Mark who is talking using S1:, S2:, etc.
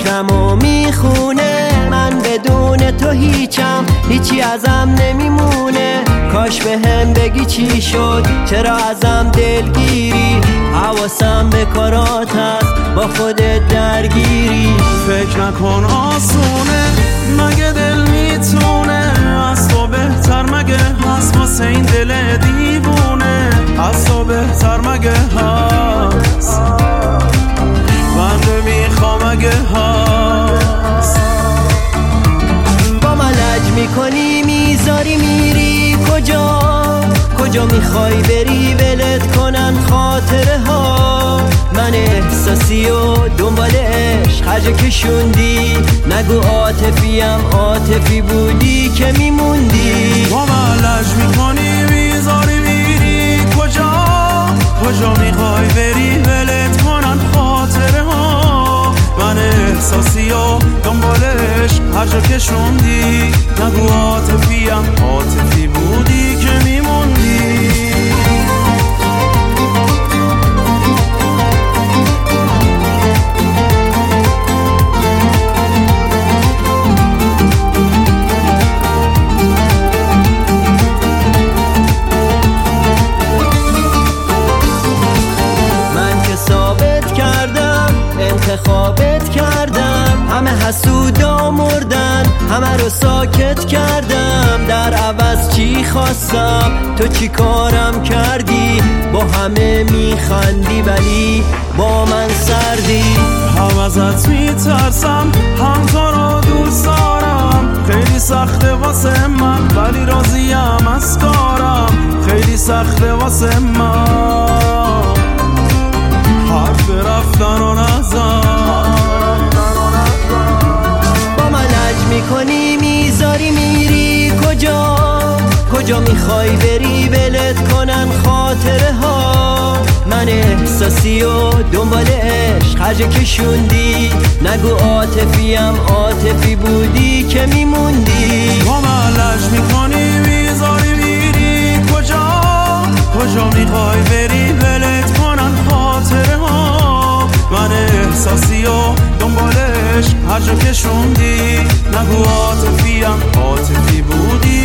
S1: فکرمو میخونه، من بدون تو هیچم، هیچی ازم نمیمونه. کاش به هم بگی چی شد، چرا ازم دلگیری، حواسم به کارات هست، با خودت درگیری.
S2: فکر نکن آسونه، مگه دل میتونه از تو بهتر مگه هست واسه این دل دیوونه؟ از تو بهتر مگه هست من نمیخوام مگه هست؟
S1: با من لج میکنی میذاری میری کجا میخوای بری ولت کنن خاطره ها؟ من احساسی و دنبال عشق هرجا کشوندی، نگو عاطفیم عاطفی بودی که میموندی.
S2: با من لج میکنی میذاری میری کجا میخوای بری ولت کنن خاطره ها؟ من احساسی و دنبال عشق هرجا کشوندی، نگو عاطفیم عاطفی بودی که میموندی. انتخابت کردم، همه حسودا مردن، همه رو ساکت کردم، در عوض چی خواستم تو چی کارم کردی؟ با همه میخندی ولی با من سردی. هم ازت میترسم هم تو رو دوست دارم، خیلی سخته واسه من ولی راضیم از کارم، خیلی سخته واسه من حرف رفتن و نزن.
S1: با من لج میکنی میذاری میری کجا میخوای بری ولت کنن خاطره ها؟ من احساسی و دنبال عشق هرجا کشوندی، نگو عاطفیم عاطفی بودی که میموندی.
S2: با من لج میکنی میذاری میری کجا میخوای بری ولت کنن خاطره ها؟ من احساسی و دنبال عشق هرجا کشوندی، نگو عاطفیم عاطفی بودی